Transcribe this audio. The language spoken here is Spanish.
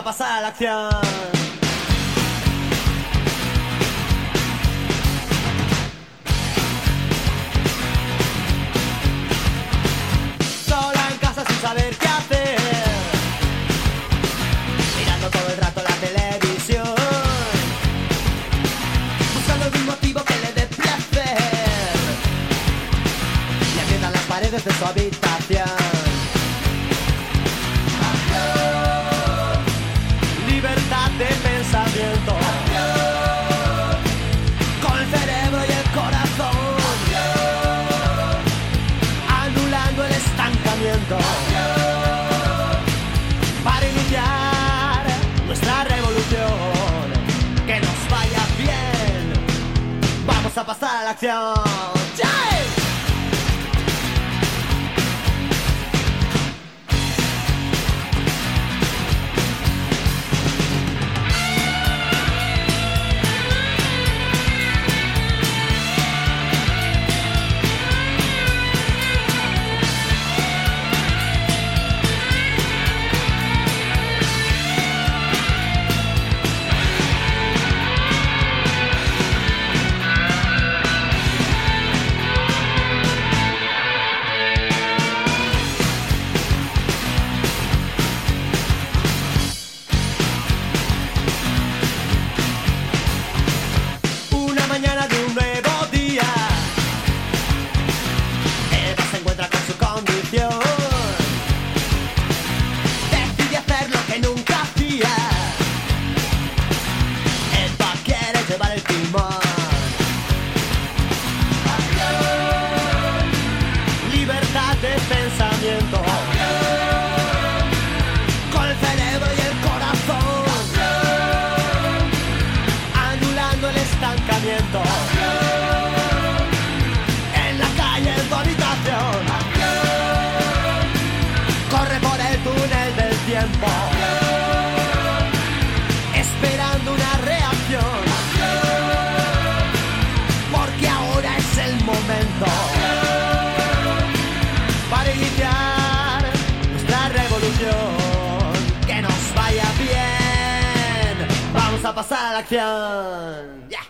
a pasar a la acción. Sola en casa sin saber qué hacer, mirando todo el rato la televisión, buscando algún motivo que le dé placer. Le aprietan las paredes de su habitación. Libertad de pensamiento, con el cerebro y el corazón, anulando el estancamiento, para iniciar nuestra revolución. Que nos vaya bien, vamos a pasar a la acción. ¡Sí! Mañana de un nuevo día, Eva se encuentra con su condición. Decide hacer lo que nunca hacía. Eva quiere llevar el timón. Libertad de pensamiento, con el cerebro y el corazón, anulando el estancamiento. En la calle, en tu habitación, corre por el túnel del tiempo, esperando una reacción, porque ahora es el momento para iniciar nuestra revolución. Que nos vaya bien, vamos a pasar a la acción. ¡Yeah!